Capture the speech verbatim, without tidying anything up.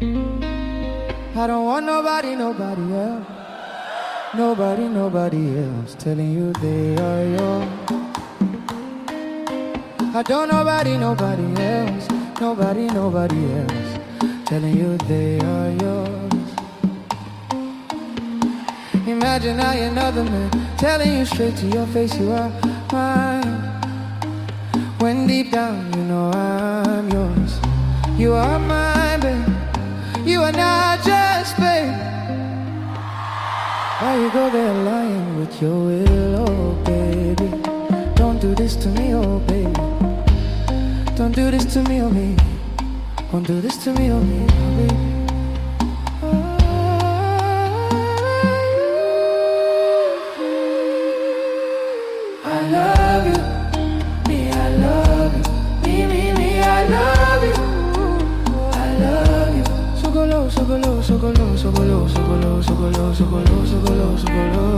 I don't want nobody, nobody else. Nobody, nobody else telling you they are yours. I don't nobody, nobody else. Nobody, nobody else telling you they are yours. Imagine I another man telling you straight to your face you are mine, when deep down you know I'm yours. You are mine, babe. You are not just babe. Why you go there lying with your will, oh baby? Don't do this to me, oh baby. Don't do this to me, oh me. Don't do this to me, oh me, oh baby. I love you, me, I love you, me, me, me, I love you, I love you. So go low, so go low, so go low, so go low, so go low, so go low, so go low, so go low, so go low.